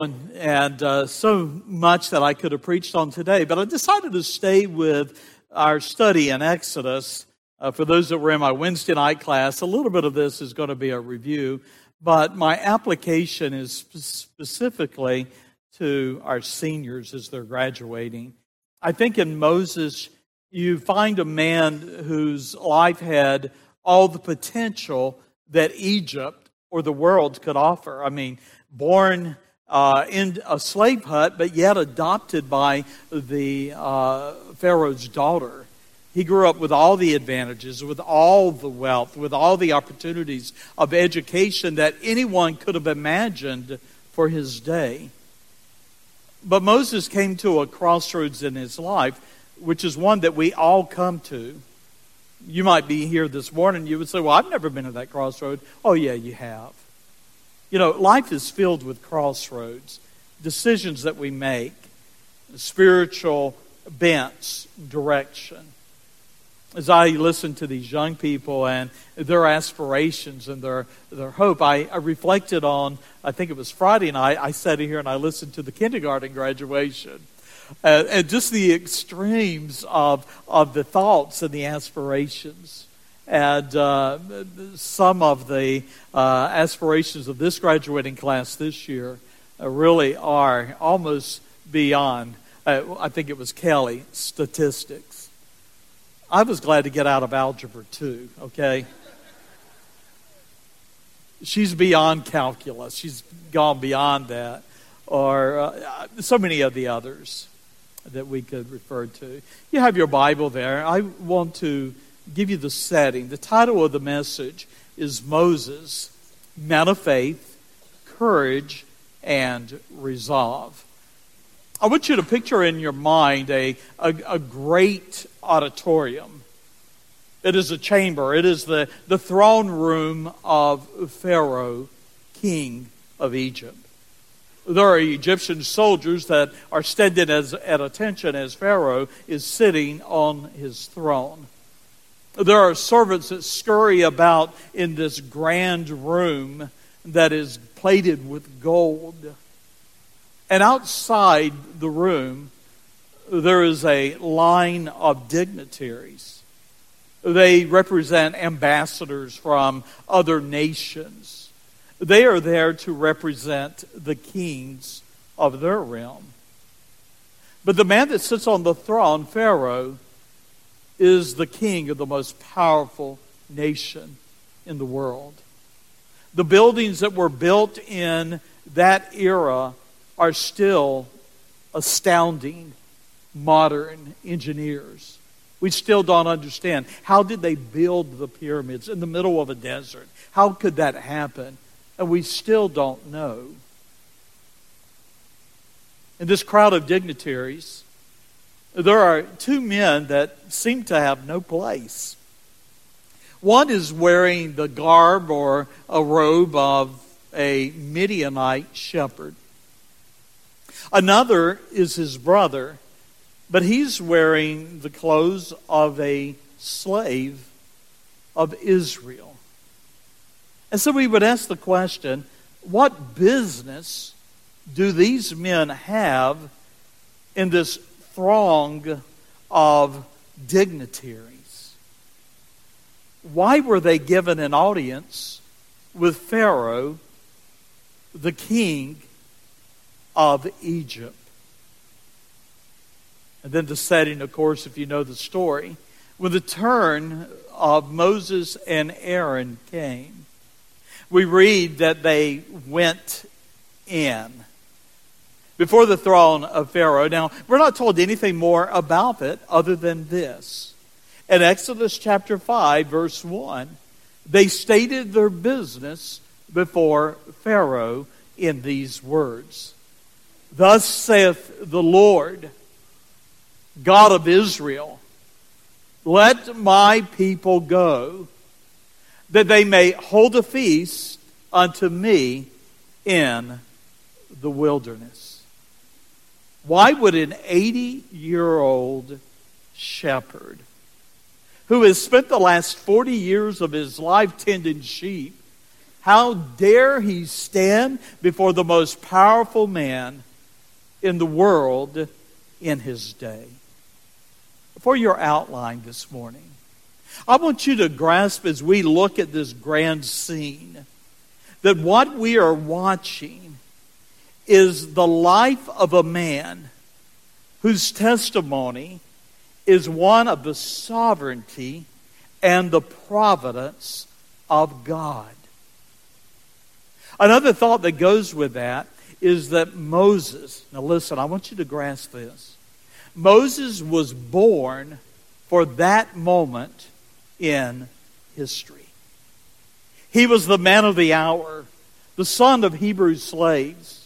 and so much that I could have preached on today, but I decided to stay with our study in Exodus. For those that were in my Wednesday night class, a little bit of this is going to be a review, but my application is specifically to our seniors as they're graduating. I think in Moses, you find a man whose life had all the potential that Egypt or the world could offer. I mean, born in a slave hut, but yet adopted by the Pharaoh's daughter. He grew up with all the advantages, with all the wealth, with all the opportunities of education that anyone could have imagined for his day. But Moses came to a crossroads in his life, which is one that we all come to. You might be here this morning, you would say, well, I've never been at that crossroad. Oh, yeah, you have. You know, life is filled with crossroads, decisions that we make, spiritual bents, direction. As I listen to these young people and their aspirations and their hope, I reflected on, I think it was Friday night, I sat here and I listened to the kindergarten graduation. And just the extremes of the thoughts and the aspirations. And some of the aspirations of this graduating class this year really are almost beyond, I think it was Kelly, statistics. I was glad to get out of Algebra 2, okay? She's beyond calculus. She's gone beyond that. Or so many of the others that we could refer to. You have your Bible there. I want to give you the setting. The title of the message is Moses, Man of Faith, Courage, and Resolve. I want you to picture in your mind a great auditorium. It is a chamber. It is the throne room of Pharaoh, king of Egypt. There are Egyptian soldiers that are standing at attention as Pharaoh is sitting on his throne. There are servants that scurry about in this grand room that is plated with gold. And outside the room, there is a line of dignitaries. They represent ambassadors from other nations. They are there to represent the kings of their realm. But the man that sits on the throne, Pharaoh, is the king of the most powerful nation in the world. The buildings that were built in that era are still astounding modern engineers. We still don't understand. How did they build the pyramids in the middle of a desert? How could that happen? And we still don't know. In this crowd of dignitaries, there are two men that seem to have no place. One is wearing the garb or a robe of a Midianite shepherd. Another is his brother, but he's wearing the clothes of a slave of Israel. And so we would ask the question, what business do these men have in this throng of dignitaries? Why were they given an audience with Pharaoh, the king of Egypt? And then the setting, of course, if you know the story, when the turn of Moses and Aaron came, we read that they went in before the throne of Pharaoh. Now, we're not told anything more about it other than this. In Exodus chapter 5, verse 1, they stated their business before Pharaoh in these words. Thus saith the Lord, God of Israel, let my people go, that they may hold a feast unto me in the wilderness. Why would an 80-year-old shepherd who has spent the last 40 years of his life tending sheep How dare he stand before the most powerful man in the world in his day? For your outline this morning, I want you to grasp as we look at this grand scene that what we are watching is the life of a man whose testimony is one of the sovereignty and the providence of God. Another thought that goes with that is that Moses, now listen, I want you to grasp this. Moses was born for that moment in history. He was the man of the hour, the son of Hebrew slaves,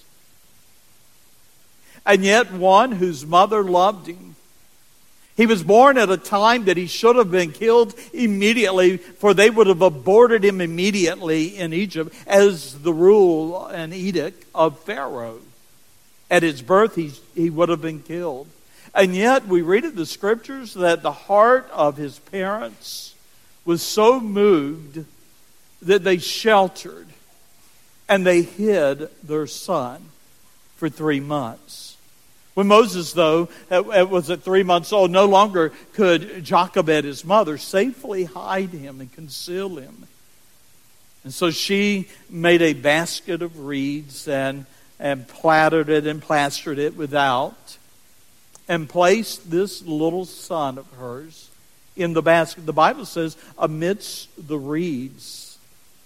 and yet one whose mother loved him. He was born at a time that he should have been killed immediately, for they would have aborted him immediately in Egypt as the rule and edict of Pharaoh. At his birth, he would have been killed. And yet, we read in the Scriptures that the heart of his parents was so moved that they sheltered and they hid their son for 3 months. When Moses, though, was at 3 months old, no longer could Jochebed, his mother, safely hide him and conceal him. And so she made a basket of reeds and plaited it and plastered it without, and placed this little son of hers in the basket. The Bible says, amidst the reeds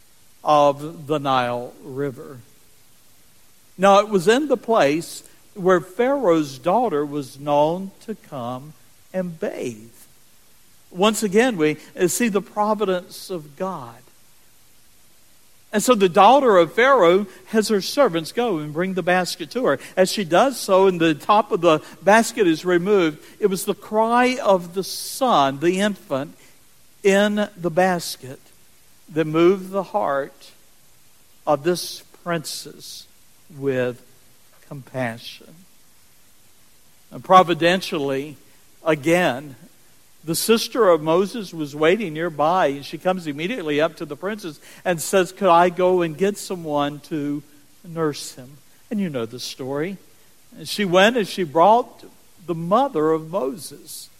of the Nile River. Now, it was in the place where Pharaoh's daughter was known to come and bathe. Once again, we see the providence of God. And so the daughter of Pharaoh has her servants go and bring the basket to her. As she does so, and the top of the basket is removed, it was the cry of the son, the infant, in the basket that moved the heart of this princess with compassion. And providentially, again, the sister of Moses was waiting nearby, and she comes immediately up to the princess and says, could I go and get someone to nurse him? And you know the story. And she went and she brought the mother of Moses.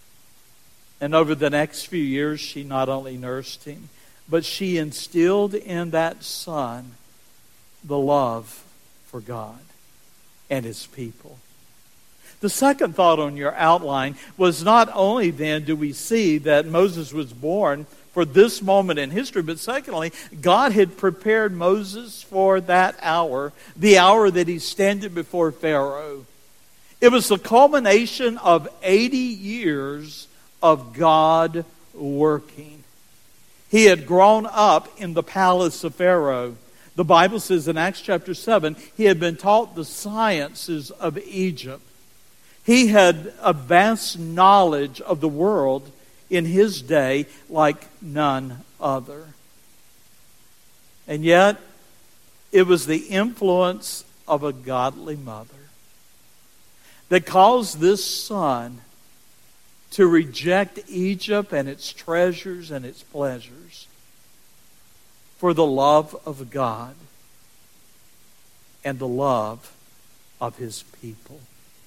And over the next few years, she not only nursed him, but she instilled in that son the love for God and His people. The second thought on your outline was not only then do we see that Moses was born for this moment in history, but secondly, God had prepared Moses for that hour, the hour that he's standing before Pharaoh. It was the culmination of 80 years of God working. He had grown up in the palace of Pharaoh. The Bible says in Acts chapter 7, he had been taught the sciences of Egypt. He had a vast knowledge of the world in his day like none other. And yet, it was the influence of a godly mother that caused this son to reject Egypt and its treasures and its pleasures for the love of God and the love of His people.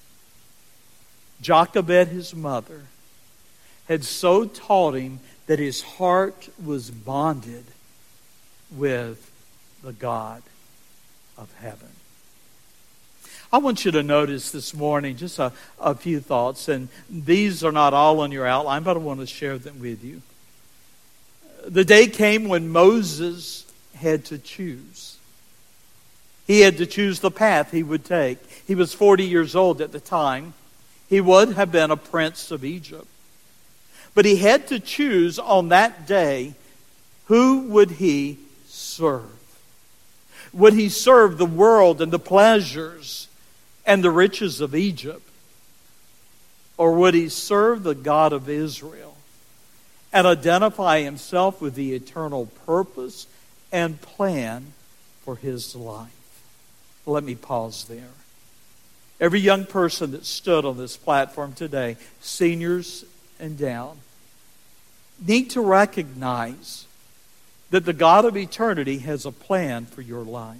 Jochebed, his mother, had so taught him that his heart was bonded with the God of heaven. I want you to notice this morning just a few thoughts, and these are not all on your outline, but I want to share them with you. The day came when Moses had to choose. He had to choose the path he would take. He was 40 years old at the time. He would have been a prince of Egypt. But he had to choose on that day, who would he serve? Would he serve the world and the pleasures and the riches of Egypt? Or would he serve the God of Israel and identify himself with the eternal purpose and plan for his life? Let me pause there. Every young person that stood on this platform today, seniors and down, need to recognize that the God of eternity has a plan for your life.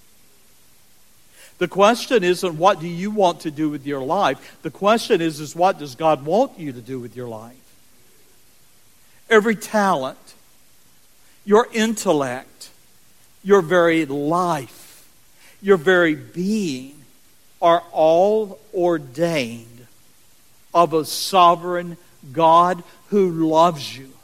The question isn't what do you want to do with your life. The question is what does God want you to do with your life? Every talent, your intellect, your very life, your very being are all ordained of a sovereign God who loves you.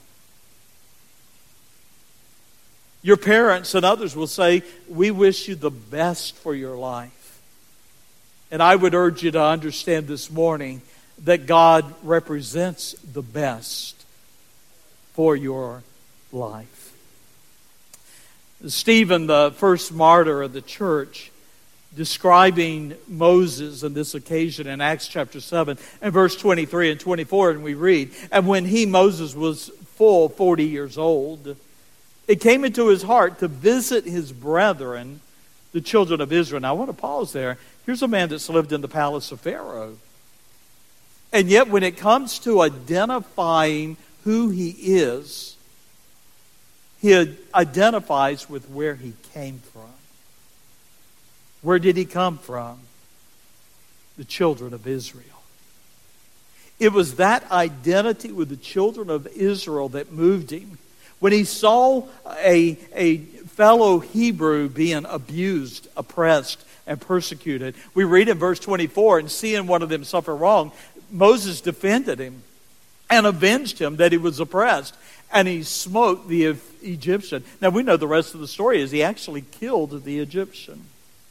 Your parents and others will say, we wish you the best for your life. And I would urge you to understand this morning that God represents the best for your life. Stephen, the first martyr of the church, describing Moses on this occasion in Acts chapter 7 and verse 23 and 24, and we read, and when he, Moses, was full 40 years old, it came into his heart to visit his brethren, the children of Israel. Now I want to pause there. Here's a man that's lived in the palace of Pharaoh. And yet when it comes to identifying who he is, he identifies with where he came from. Where did he come from? The children of Israel. It was that identity with the children of Israel that moved him. When he saw a fellow Hebrew being abused, oppressed, and persecuted, we read in verse 24, and seeing one of them suffer wrong, Moses defended him and avenged him that he was oppressed. And he smote the Egyptian. Now we know the rest of the story is he actually killed the Egyptian.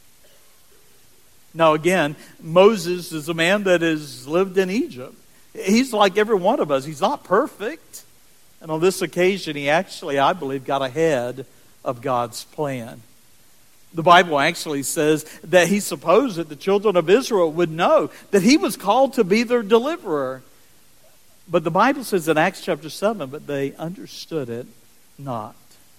Now again, Moses is a man that has lived in Egypt. He's like every one of us. He's not perfect. And on this occasion, he actually, I believe, got ahead of God's plan. The Bible actually says that he supposed that the children of Israel would know that he was called to be their deliverer. But the Bible says in Acts chapter 7, but they understood it not.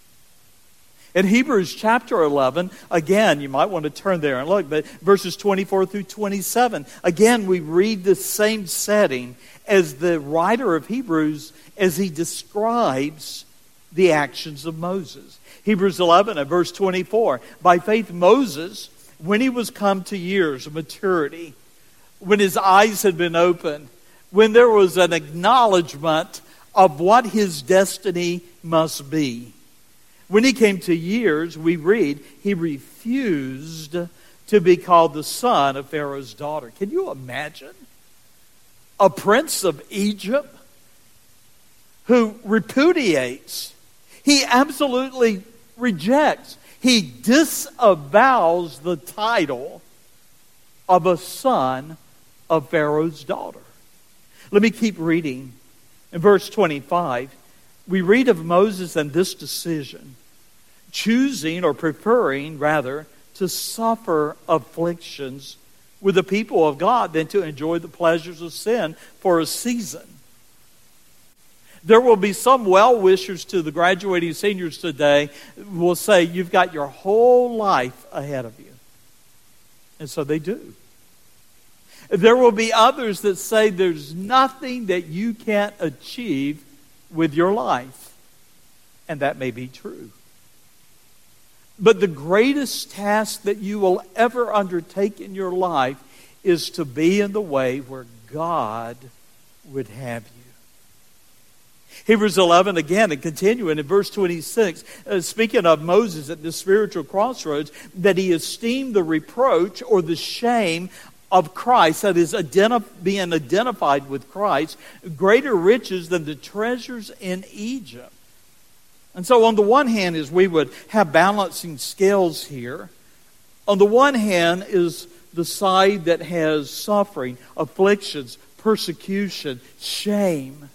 In Hebrews chapter 11, again, you might want to turn there and look, but verses 24 through 27, again, we read the same setting as the writer of Hebrews as he describes the actions of Moses. Hebrews 11 and verse 24, by faith Moses, when he was come to years of maturity, when his eyes had been opened, when there was an acknowledgement of what his destiny must be, when he came to years, we read, he refused to be called the son of Pharaoh's daughter. Can you imagine? A prince of Egypt who repudiates. He absolutely rejects. He disavows the title of a son of Pharaoh's daughter. Let me keep reading. In verse 25, we read of Moses and this decision, choosing or preferring, rather, to suffer afflictions with the people of God than to enjoy the pleasures of sin for a season. There will be some well-wishers to the graduating seniors today who will say, you've got your whole life ahead of you. And so they do. There will be others that say there's nothing that you can't achieve with your life. And that may be true. But the greatest task that you will ever undertake in your life is to be in the way where God would have you. Hebrews 11 again, and continuing in verse 26, speaking of Moses at this spiritual crossroads, that he esteemed the reproach or the shame of Christ, that is being identified with Christ, greater riches than the treasures in Egypt. And so on the one hand, as we would have balancing scales here, on the one hand is the side that has suffering, afflictions, persecution, shame,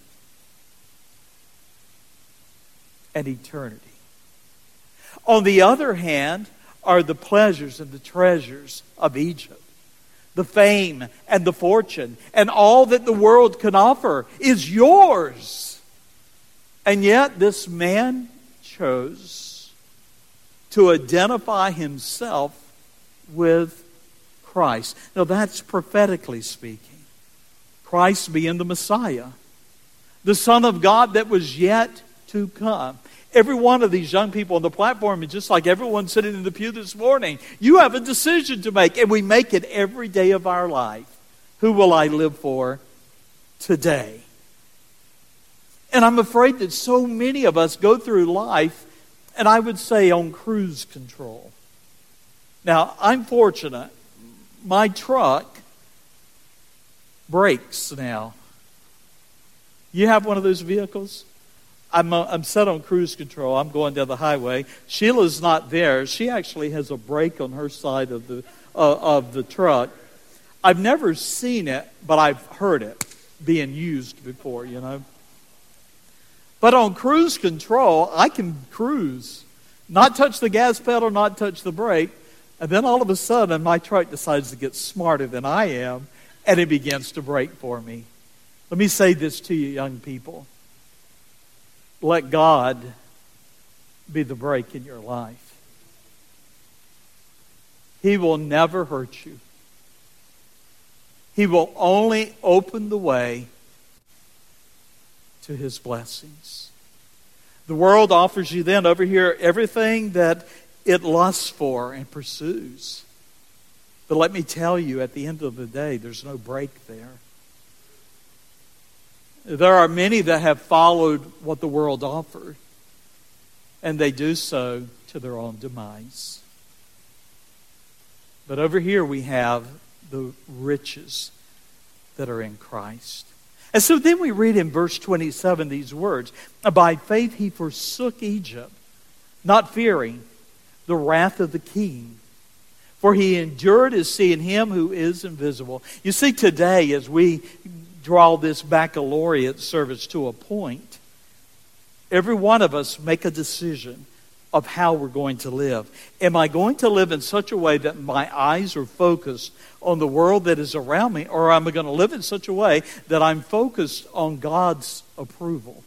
and eternity. On the other hand are the pleasures and the treasures of Egypt. The fame and the fortune and all that the world can offer is yours. And yet this man chose to identify himself with Christ. Now that's prophetically speaking. Christ being the Messiah, the Son of God that was yet to come. Every one of these young people on the platform is just like everyone sitting in the pew this morning. You have a decision to make, and we make it every day of our life. Who will I live for today? And I'm afraid that so many of us go through life, and I would say on cruise control. Now, I'm fortunate. My truck brakes now. You have one of those vehicles? I'm set on cruise control. I'm going down the highway. Sheila's not there. She actually has a brake on her side of the truck. I've never seen it, but I've heard it being used before, you know. But on cruise control, I can cruise, not touch the gas pedal, not touch the brake, and then all of a sudden my truck decides to get smarter than I am, and it begins to brake for me. Let me say this to you, young people. Let God be the brake in your life. He will never hurt you. He will only open the way to His blessings. The world offers you then over here everything that it lusts for and pursues. But let me tell you, at the end of the day, there's no break there. There are many that have followed what the world offered, and they do so to their own demise. But over here we have the riches that are in Christ. And so then we read in verse 27 these words, by faith he forsook Egypt, not fearing the wrath of the king. For he endured as seeing him who is invisible. You see, today as we draw this baccalaureate service to a point, every one of us make a decision of how we're going to live. Am I going to live in such a way that my eyes are focused on the world that is around me, or am I going to live in such a way that I'm focused on God's approval?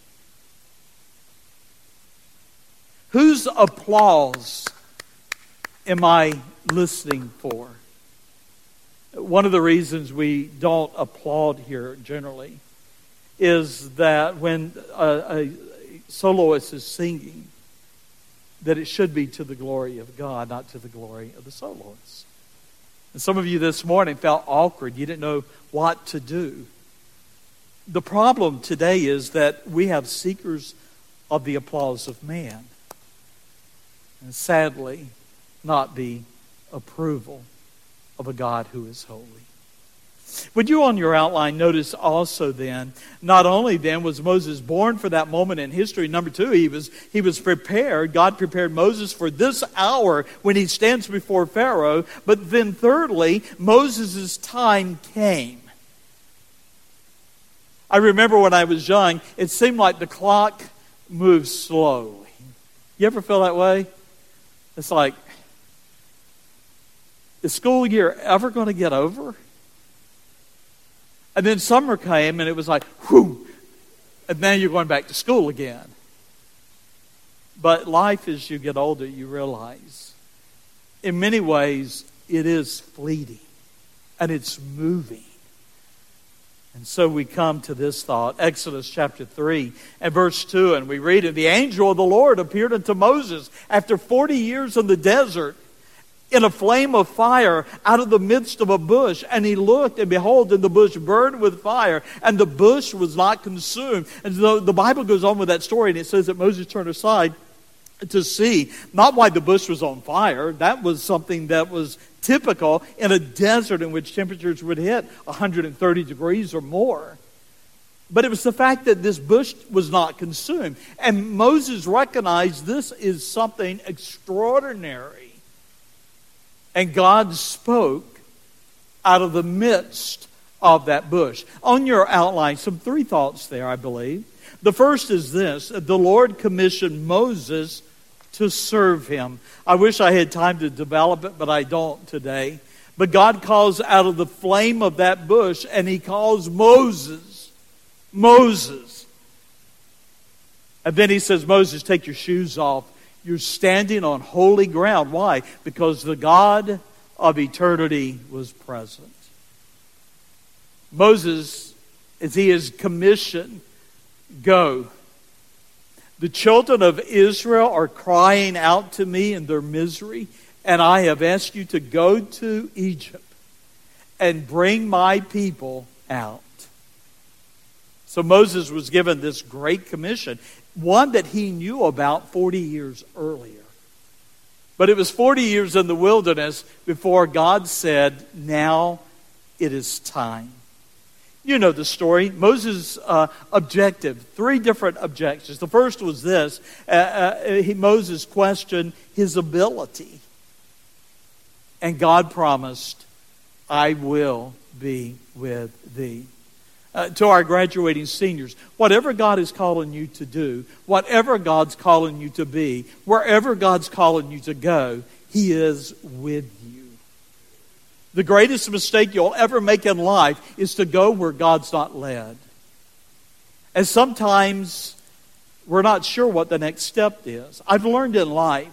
Whose applause am I listening for? One of the reasons we don't applaud here generally is that when a soloist is singing, that it should be to the glory of God, not to the glory of the soloist. And some of you this morning felt awkward. You didn't know what to do. The problem today is that we have seekers of the applause of man, and sadly, not the approval of a God who is holy. Would you on your outline notice also then, not only then was Moses born for that moment in history, number two, he was prepared, God prepared Moses for this hour when he stands before Pharaoh, but then thirdly, Moses' time came. I remember when I was young, it seemed like the clock moved slowly. You ever feel that way? It's like, is school year ever going to get over? And then summer came and it was like, whew, and now you're going back to school again. But life, as you get older, you realize, in many ways, it is fleeting and it's moving. And so we come to this thought, Exodus chapter 3 and verse 2, and we read it, the angel of the Lord appeared unto Moses after 40 years in the desert, in a flame of fire out of the midst of a bush. And he looked, and behold, and the bush burned with fire, and the bush was not consumed. And so the Bible goes on with that story, and it says that Moses turned aside to see, not why the bush was on fire. That was something that was typical in a desert in which temperatures would hit 130 degrees or more. But it was the fact that this bush was not consumed. And Moses recognized this is something extraordinary. And God spoke out of the midst of that bush. On your outline, some three thoughts there, I believe. The first is this: the Lord commissioned Moses to serve him. I wish I had time to develop it, but I don't today. But God calls out of the flame of that bush, and he calls Moses. Moses. And then he says, Moses, take your shoes off. You're standing on holy ground. Why? Because the God of eternity was present. Moses, as he is commissioned, go. The children of Israel are crying out to me in their misery, and I have asked you to go to Egypt and bring my people out. So Moses was given this great commission, one that he knew about 40 years earlier. But it was 40 years in the wilderness before God said, now it is time. You know the story. Moses' objective, 3 different objections. The first was this. Moses questioned his ability. And God promised, I will be with thee. To our graduating seniors, whatever God is calling you to do, whatever God's calling you to be, wherever God's calling you to go, He is with you. The greatest mistake you'll ever make in life is to go where God's not led. And sometimes we're not sure what the next step is. I've learned in life,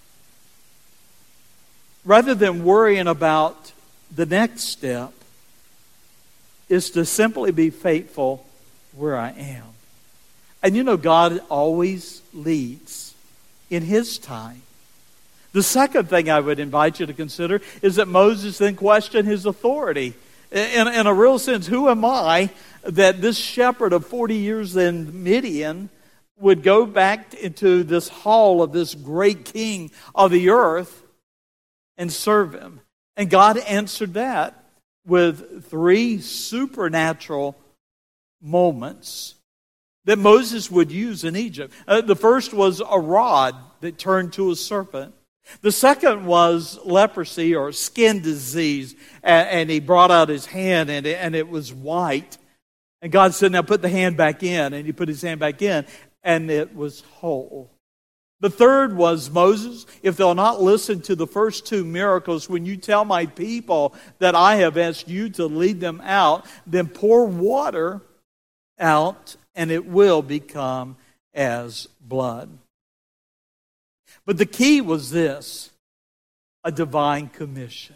rather than worrying about the next step, is to simply be faithful where I am. And you know, God always leads in His time. The second thing I would invite you to consider is that Moses then questioned his authority. In a real sense, who am I that this shepherd of 40 years in Midian would go back into this hall of this great king of the earth and serve him? And God answered that with 3 supernatural moments that Moses would use in Egypt. The first was a rod that turned to a serpent. The second was leprosy or skin disease, and he brought out his hand and it was white. And God said, now put the hand back in. And he put his hand back in and it was whole. The third was, Moses, if they'll not listen to the first 2 miracles, when you tell my people that I have asked you to lead them out, then pour water out and it will become as blood. But the key was this, a divine commission.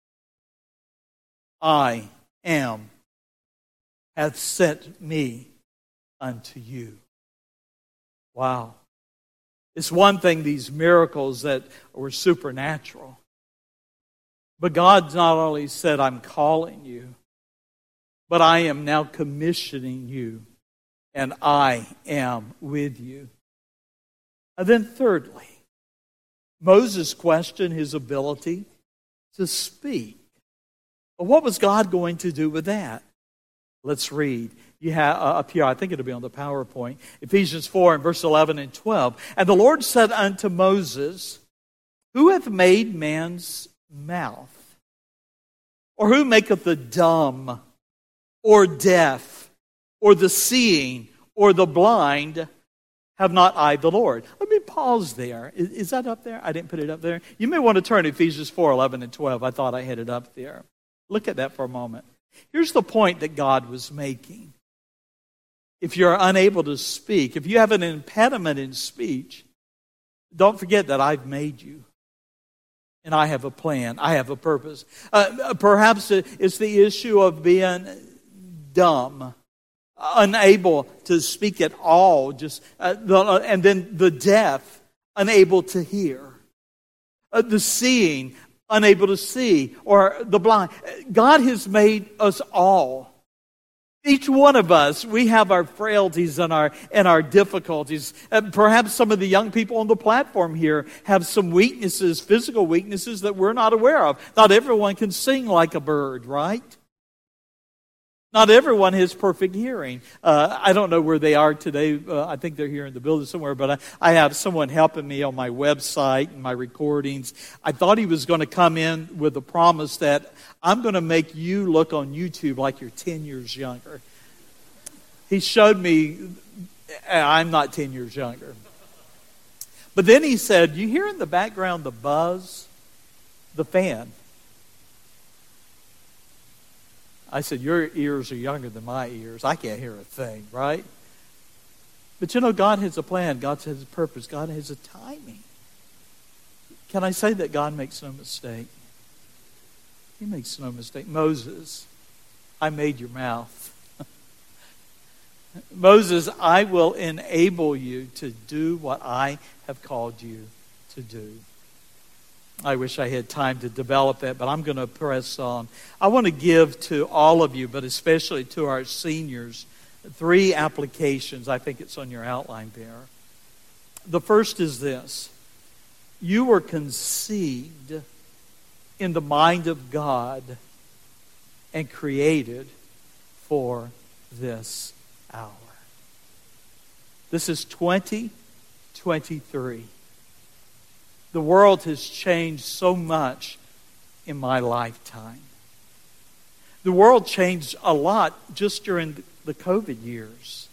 I am, hath sent me unto you. Wow. It's one thing, these miracles that were supernatural. But God not only said, I'm calling you, but I am now commissioning you, and I am with you. And then thirdly, Moses questioned his ability to speak. Well, what was God going to do with that? Let's read. You have up here, I think it'll be on the PowerPoint, Ephesians 4 and verse 11 and 12. And the Lord said unto Moses, who hath made man's mouth? Or who maketh the dumb, or deaf, or the seeing, or the blind? Have not I the Lord? Let me pause there. Is that up there? I didn't put it up there. You may want to turn to Ephesians 4, 11 and 12. I thought I had it up there. Look at that for a moment. Here's the point that God was making. If you're unable to speak, if you have an impediment in speech, don't forget that I've made you. And I have a plan. I have a purpose. Perhaps it's the issue of being dumb, unable to speak at all, and then the deaf, unable to hear. The seeing, unable to see, or the blind. God has made us all. Each one of us, we have our frailties and our difficulties. Perhaps some of the young people on the platform here have some weaknesses, physical weaknesses that we're not aware of. Not everyone can sing like a bird, right? Not everyone has perfect hearing. I don't know where they are today. I think they're here in the building somewhere, but I have someone helping me on my website and my recordings. I thought he was going to come in with the promise that I'm going to make you look on YouTube like you're 10 years younger. He showed me I'm not 10 years younger. But then he said, you hear in the background the buzz? The fan. I said, your ears are younger than my ears. I can't hear a thing, right? But you know, God has a plan. God has a purpose. God has a timing. Can I say that God makes no mistake? He makes no mistake. Moses, I made your mouth. Moses, I will enable you to do what I have called you to do. I wish I had time to develop that, but I'm going to press on. I want to give to all of you, but especially to our seniors, 3 applications. I think it's on your outline there. The first is this. You were conceived in the mind of God and created for this hour. This is 2023. The world has changed so much in my lifetime. The world changed a lot just during the COVID years.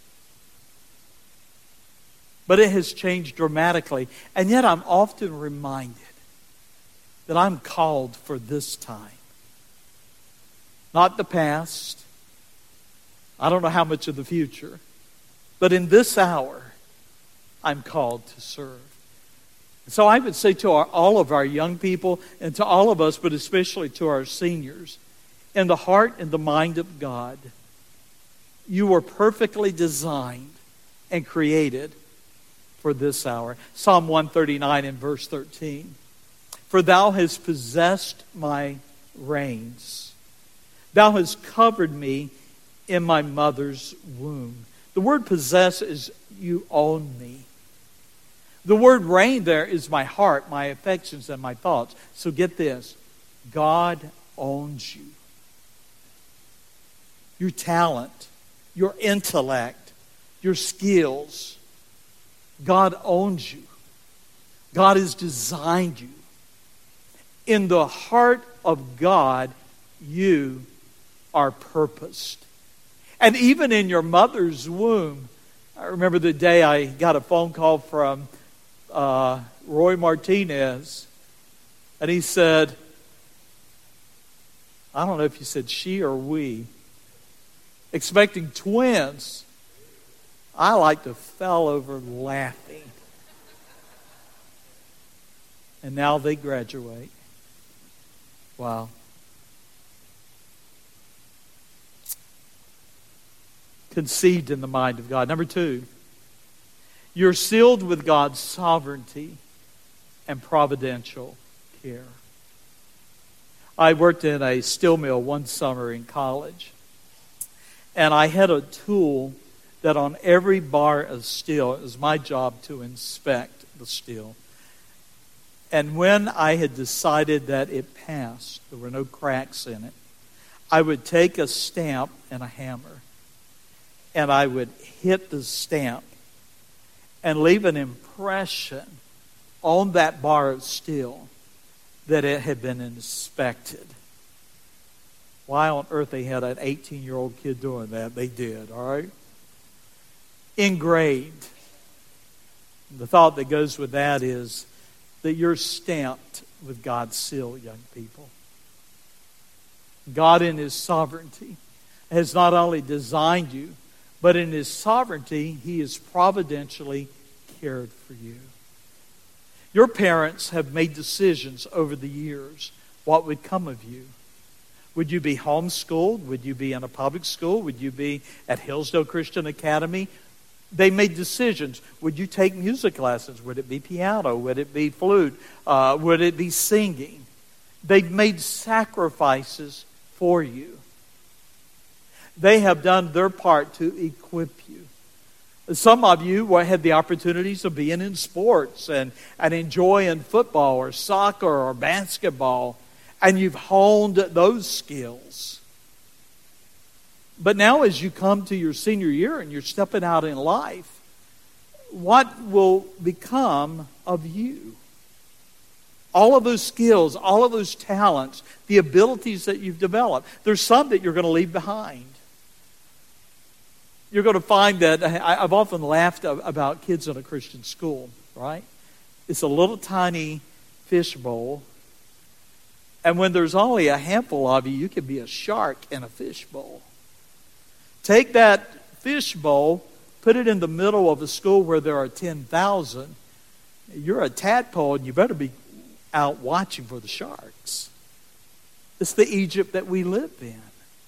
But it has changed dramatically. And yet I'm often reminded that I'm called for this time. Not the past. I don't know how much of the future. But in this hour, I'm called to serve. So I would say to all of our young people and to all of us, but especially to our seniors, in the heart and the mind of God, you were perfectly designed and created for this hour. Psalm 139 and verse 13. For thou hast possessed my reins. Thou hast covered me in my mother's womb. The word possess is you own me. The word reign there is my heart, my affections, and my thoughts. So get this. God owns you. Your talent, your intellect, your skills. God owns you. God has designed you. In the heart of God, you are purposed. And even in your mother's womb, I remember the day I got a phone call from Roy Martinez, and he said, I don't know if he said she or we, expecting twins. I like to fell over laughing. And now they graduate. Wow. Conceived in the mind of God. Number 2, you're sealed with God's sovereignty and providential care. I worked in a steel mill one summer in college. And I had a tool that on every bar of steel, it was my job to inspect the steel. And when I had decided that it passed, there were no cracks in it, I would take a stamp and a hammer, and I would hit the stamp and leave an impression on that bar of steel that it had been inspected. Why on earth they had an 18-year-old kid doing that? They did, all right? Engraved. The thought that goes with that is that you're stamped with God's seal, young people. God in His sovereignty has not only designed you, but in His sovereignty, He has providentially cared for you. Your parents have made decisions over the years what would come of you. Would you be homeschooled? Would you be in a public school? Would you be at Hillsdale Christian Academy? They made decisions. Would you take music lessons? Would it be piano? Would it be flute? Would it be singing? They've made sacrifices for you. They have done their part to equip you. Some of you had the opportunities of being in sports and enjoying football or soccer or basketball, and you've honed those skills. But now as you come to your senior year and you're stepping out in life, what will become of you? All of those skills, all of those talents, the abilities that you've developed, there's some that you're going to leave behind. You're going to find that, I've often laughed about kids in a Christian school, right? It's a little tiny fishbowl, and when there's only a handful of you, you can be a shark in a fishbowl. Take that fishbowl, put it in the middle of a school where there are 10,000. You're a tadpole, and you better be out watching for the sharks. It's the Egypt that we live in.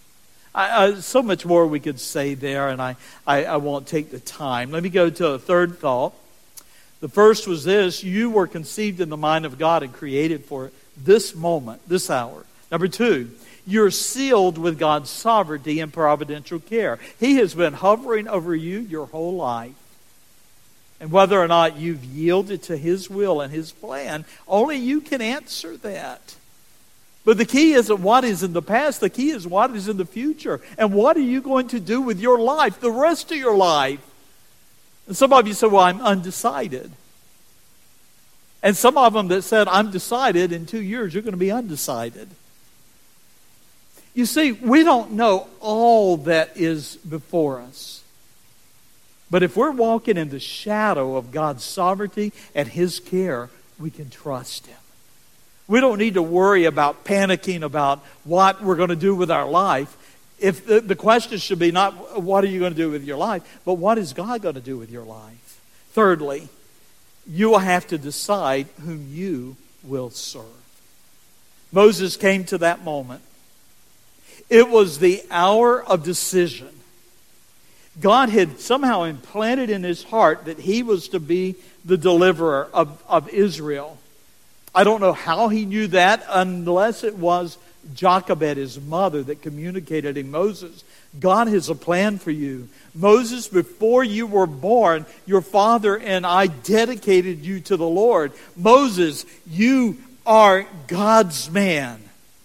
So much more we could say there, and I won't take the time. Let me go to a third thought. The first was this: you were conceived in the mind of God and created for this moment, this hour. Number two, you're sealed with God's sovereignty and providential care. He has been hovering over you your whole life. And whether or not you've yielded to His will and His plan, only you can answer that. But the key isn't what is in the past. The key is what is in the future. And what are you going to do with your life, the rest of your life? And some of you say, well, I'm undecided. And some of them that said, I'm decided, in 2 years you're going to be undecided. You see, we don't know all that is before us. But if we're walking in the shadow of God's sovereignty and His care, we can trust Him. We don't need to worry about panicking about what we're going to do with our life. If the question should be not what are you going to do with your life, but what is God going to do with your life? Thirdly, you will have to decide whom you will serve. Moses came to that moment. It was the hour of decision. God had somehow implanted in his heart that he was to be the deliverer of Israel. I don't know how he knew that unless it was Jochebed, his mother, that communicated to Moses, God has a plan for you. Moses, before you were born, your father and I dedicated you to the Lord. Moses, you are God's man.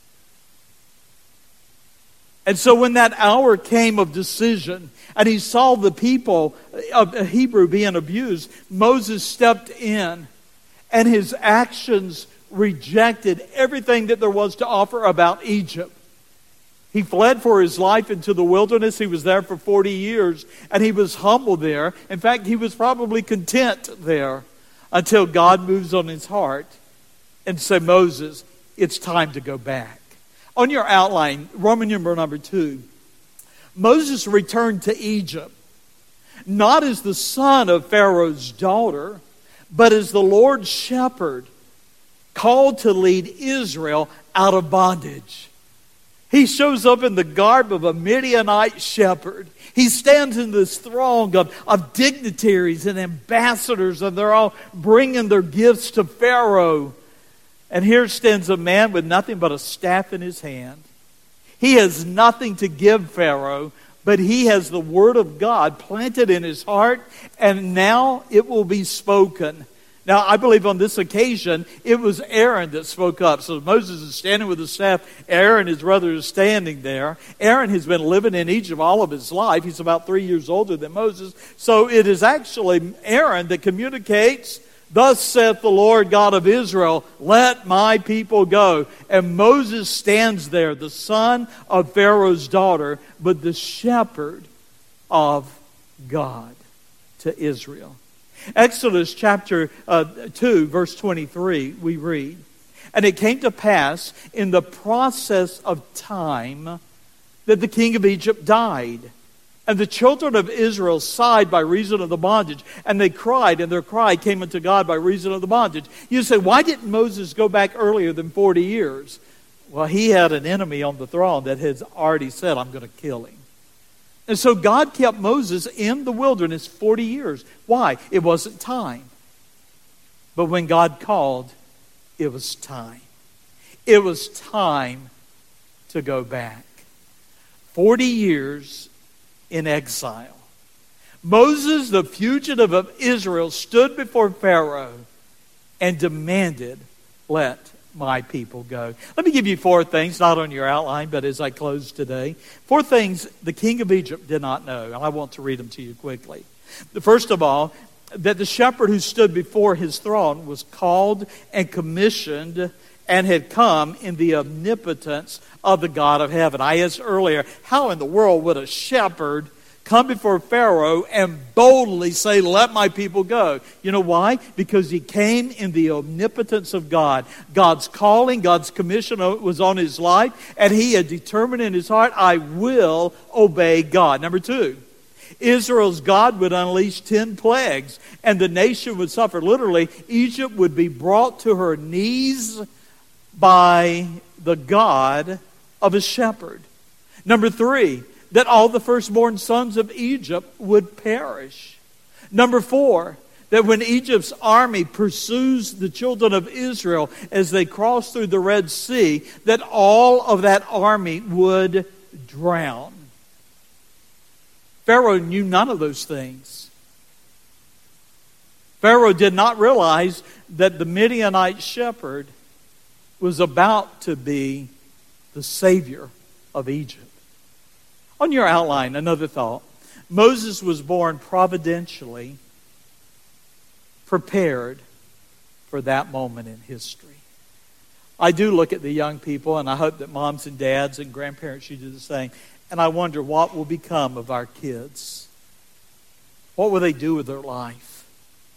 And so when that hour came of decision, and he saw the people of Hebrew being abused, Moses stepped in, and his actions rejected everything that there was to offer about Egypt. He fled for his life into the wilderness. He was there for 40 years, and he was humble there. In fact, he was probably content there until God moves on his heart and said, Moses, it's time to go back. On your outline, Roman numeral number 2, Moses returned to Egypt, not as the son of Pharaoh's daughter, but as the Lord's shepherd, called to lead Israel out of bondage. He shows up in the garb of a Midianite shepherd. He stands in this throng of dignitaries and ambassadors, and they're all bringing their gifts to Pharaoh. And here stands a man with nothing but a staff in his hand. He has nothing to give Pharaoh, but he has the word of God planted in his heart, and now it will be spoken. Now, I believe on this occasion, it was Aaron that spoke up. So Moses is standing with the staff. Aaron, his brother, is standing there. Aaron has been living in Egypt all of his life. He's about 3 years older than Moses. So it is actually Aaron that communicates, thus saith the Lord God of Israel, let my people go. And Moses stands there, the son of Pharaoh's daughter, but the shepherd of God to Israel. Exodus chapter 2, verse 23, we read, and it came to pass in the process of time that the king of Egypt died. And the children of Israel sighed by reason of the bondage, and they cried, and their cry came unto God by reason of the bondage. You say, why didn't Moses go back earlier than 40 years? Well, he had an enemy on the throne that had already said, I'm going to kill him. And so God kept Moses in the wilderness 40 years. Why? It wasn't time. But when God called, it was time. It was time to go back. 40 years in exile. Moses, the fugitive of Israel, stood before Pharaoh and demanded, let my people go. Let me give you 4 things, not on your outline, but as I close today. 4 things the king of Egypt did not know, and I want to read them to you quickly. First of all, that the shepherd who stood before his throne was called and commissioned and had come in the omnipotence of the God of heaven. I asked earlier, how in the world would a shepherd come before Pharaoh and boldly say, let my people go? You know why? Because he came in the omnipotence of God. God's calling, God's commission was on his life, and he had determined in his heart, I will obey God. Number 2, Israel's God would unleash 10 plagues, and the nation would suffer. Literally, Egypt would be brought to her knees by the God of a shepherd. Number 3, that all the firstborn sons of Egypt would perish. Number 4, that when Egypt's army pursues the children of Israel as they cross through the Red Sea, that all of that army would drown. Pharaoh knew none of those things. Pharaoh did not realize that the Midianite shepherd was about to be the savior of Egypt. On your outline, another thought. Moses was born providentially prepared for that moment in history. I do look at the young people, and I hope that moms and dads and grandparents, you do the same. And I wonder what will become of our kids. What will they do with their life?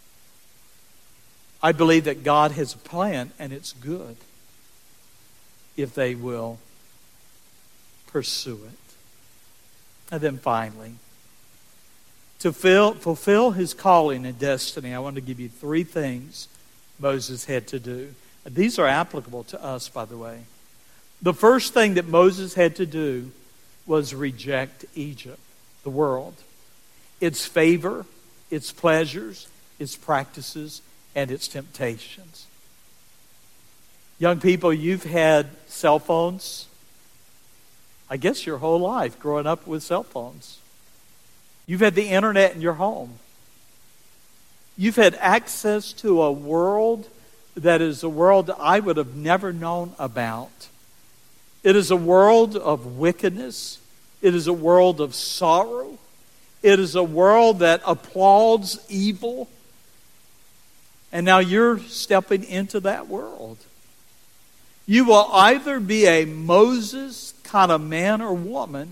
I believe that God has a plan, and it's good if they will pursue it. And then finally, to fulfill his calling and destiny, I want to give you 3 things Moses had to do. And these are applicable to us, by the way. The first thing that Moses had to do was reject Egypt, the world, its favor, its pleasures, its practices, and its temptations. Young people, you've had cell phones, I guess your whole life, growing up with cell phones. You've had the internet in your home. You've had access to a world that is a world that I would have never known about. It is a world of wickedness. It is a world of sorrow. It is a world that applauds evil. And now you're stepping into that world. You will either be a Moses kind of man or woman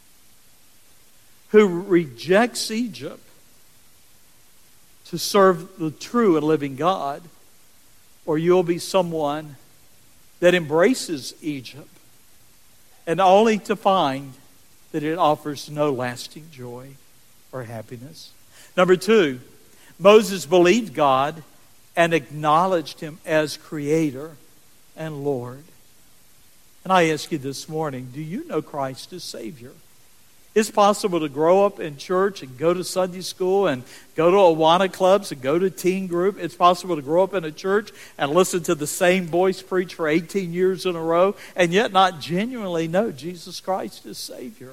who rejects Egypt to serve the true and living God, or you'll be someone that embraces Egypt, and only to find that it offers no lasting joy or happiness. Number 2, Moses believed God and acknowledged Him as Creator and Lord. And I ask you this morning, do you know Christ as Savior? It's possible to grow up in church and go to Sunday school and go to Awana clubs and go to teen group. It's possible to grow up in a church and listen to the same voice preach for 18 years in a row and yet not genuinely know Jesus Christ as Savior.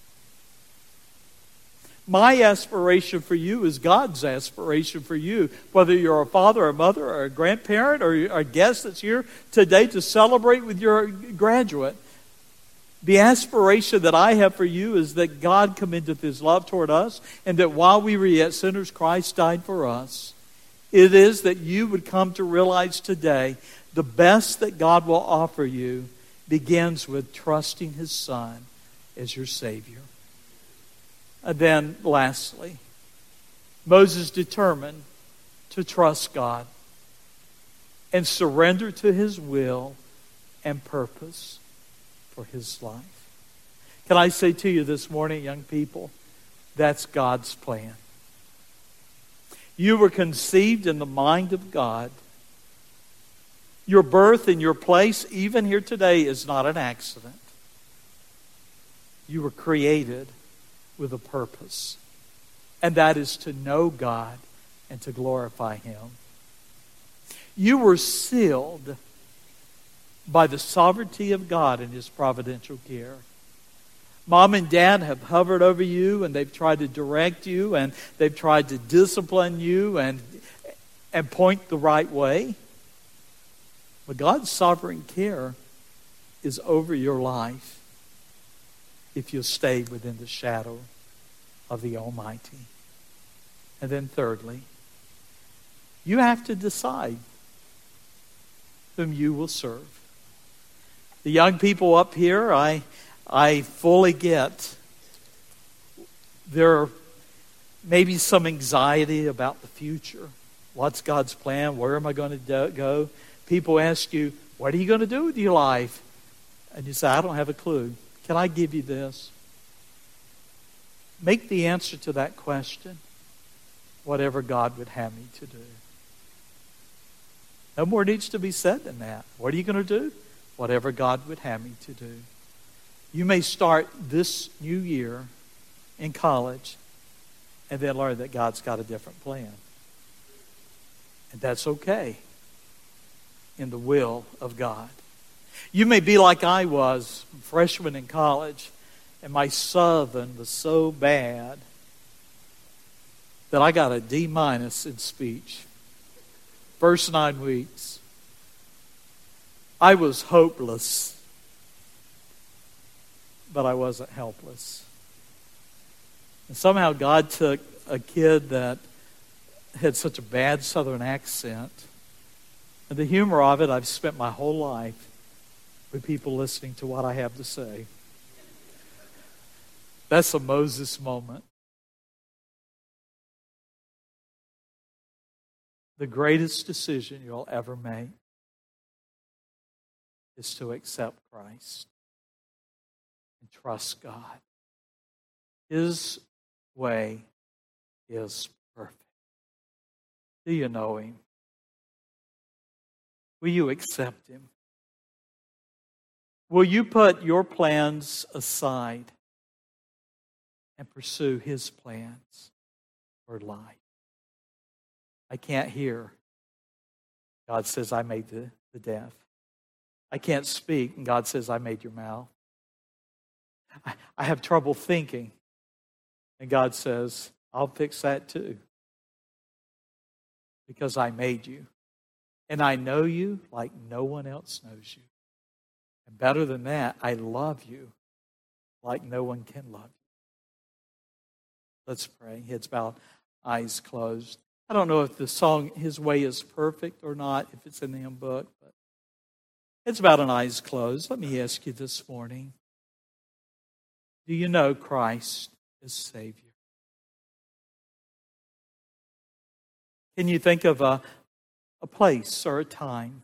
My aspiration for you is God's aspiration for you, whether you're a father or a mother or a grandparent or a guest that's here today to celebrate with your graduate. The aspiration that I have for you is that God commendeth His love toward us, and that while we were yet sinners, Christ died for us. It is that you would come to realize today the best that God will offer you begins with trusting His Son as your Savior. And then lastly, Moses determined to trust God and surrender to His will and purpose for his life. Can I say to you this morning, young people, that's God's plan. You were conceived in the mind of God. Your birth and your place, even here today, is not an accident. You were created with a purpose, and that is to know God and to glorify Him. You were sealed by the sovereignty of God and His providential care. Mom and Dad have hovered over you, and they've tried to direct you, and they've tried to discipline you and point the right way. But God's sovereign care is over your life if you'll stay within the shadow of the Almighty. And then thirdly, you have to decide whom you will serve. The young people up here, I fully get there may be some anxiety about the future. What's God's plan? Where am I going to go? People ask you, what are you going to do with your life? And you say, I don't have a clue. Can I give you this? Make the answer to that question whatever God would have me to do. No more needs to be said than that. What are you going to do? Whatever God would have me to do. You may start this new year in college and then learn that God's got a different plan. And that's okay in the will of God. You may be like I was, freshman in college, and my Southern was so bad that I got a D- in speech. First 9 weeks. I was hopeless, but I wasn't helpless. And somehow God took a kid that had such a bad Southern accent, and the humor of it, I've spent my whole life with people listening to what I have to say. That's a Moses moment. The greatest decision you'll ever make is to accept Christ and trust God. His way is perfect. Do you know Him? Will you accept Him? Will you put your plans aside and pursue His plans for life? I can't hear. God says, I made the deaf. I can't speak, and God says, I made your mouth. I have trouble thinking, and God says, I'll fix that too. Because I made you. And I know you like no one else knows you. And better than that, I love you like no one can love you. Let's pray. Heads bowed, eyes closed. I don't know if the song, His Way is Perfect or not, if it's in the hymn book, but heads bowed and eyes closed. Let me ask you this morning, do you know Christ as Savior? Can you think of a place or a time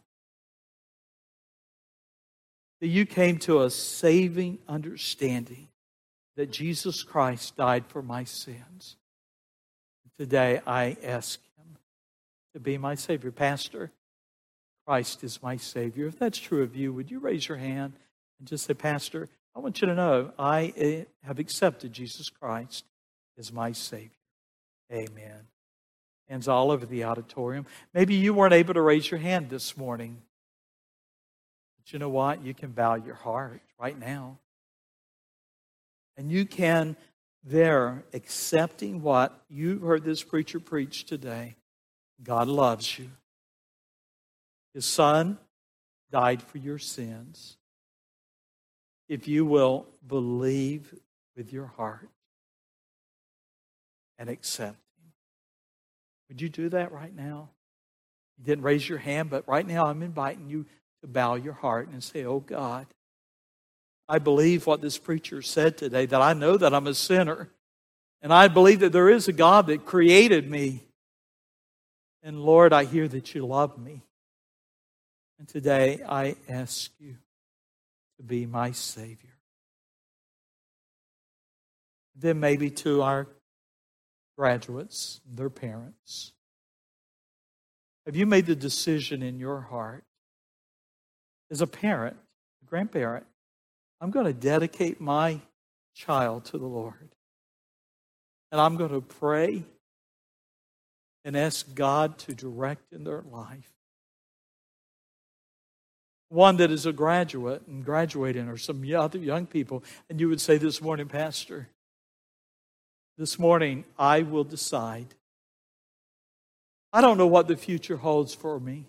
that you came to a saving understanding that Jesus Christ died for my sins? Today I ask Him to be my Savior. Pastor, Christ is my Savior. If that's true of you, would you raise your hand and just say, Pastor, I want you to know I have accepted Jesus Christ as my Savior. Amen. Hands all over the auditorium. Maybe you weren't able to raise your hand this morning. But you know what? You can bow your heart right now. And you can, there, accepting what you heard this preacher preach today. God loves you. His Son died for your sins. If you will believe with your heart and accept Him. Would you do that right now? You didn't raise your hand, but right now I'm inviting you to bow your heart and say, oh God, I believe what this preacher said today, that I know that I'm a sinner. And I believe that there is a God that created me. And Lord, I hear that you love me. And today I ask you to be my Savior. Then maybe to our graduates, their parents. Have you made the decision in your heart, as a parent, a grandparent, I'm going to dedicate my child to the Lord. And I'm going to pray and ask God to direct in their life. One that is a graduate and graduating, or some other young people, and you would say this morning, Pastor, this morning I will decide. I don't know what the future holds for me,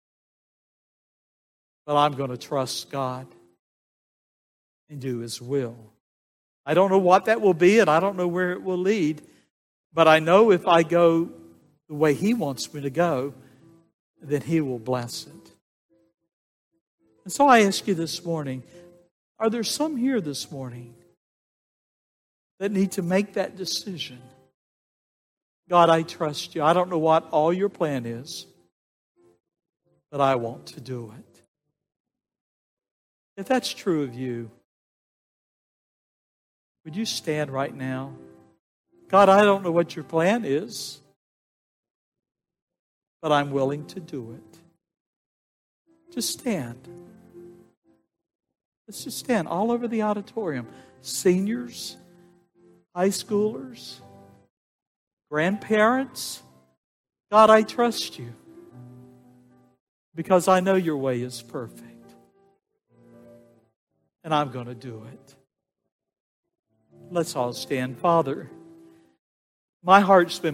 but I'm going to trust God and do His will. I don't know what that will be, and I don't know where it will lead, but I know if I go the way He wants me to go, then He will bless it. And so I ask you this morning, are there some here this morning that need to make that decision? God, I trust you. I don't know what all your plan is, but I want to do it. If that's true of you, would you stand right now? God, I don't know what your plan is, but I'm willing to do it. Just stand. Let's just stand all over the auditorium. Seniors, high schoolers, grandparents. God, I trust you because I know your way is perfect. And I'm going to do it. Let's all stand. Father, my heart's been